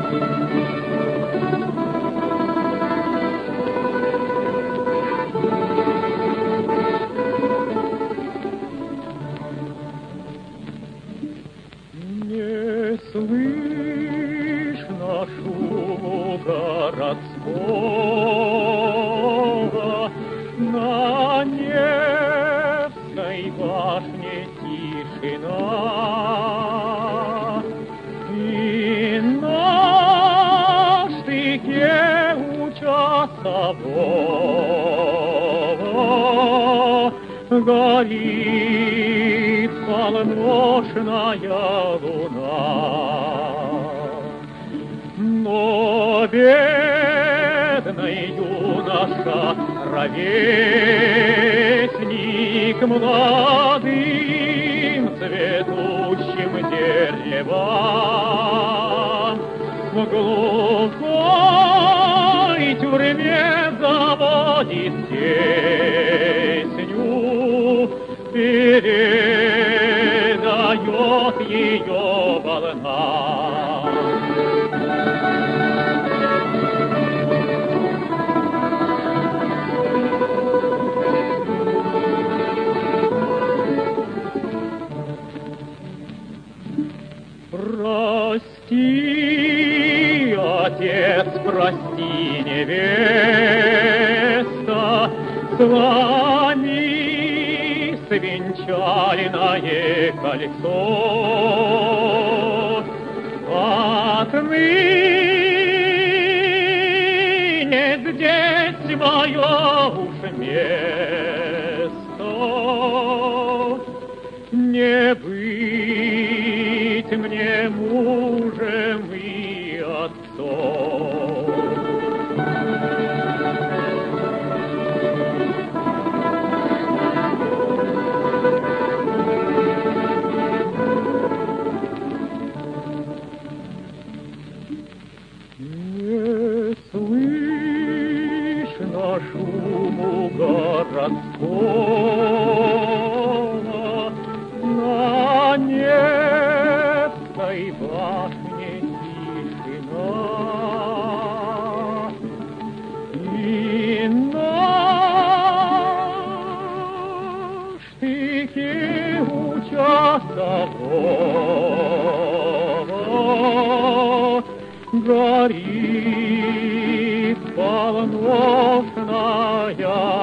Слышно шуму городского, на Невской башне тишина, и на штыке у часового горит полночная луна. Но бедный юноша, ровесник молодым цветущим деревам, в глухой тюрьме заводит песню, передает ее волна. Прости, отец, прости, невеста, с вами свенчальное кольцо. Отныне здесь мое уж место. Не быть мне мужем и отцом. Не слышно шуму городского, на Невской башне тишина, и на штыке у часового горит полночная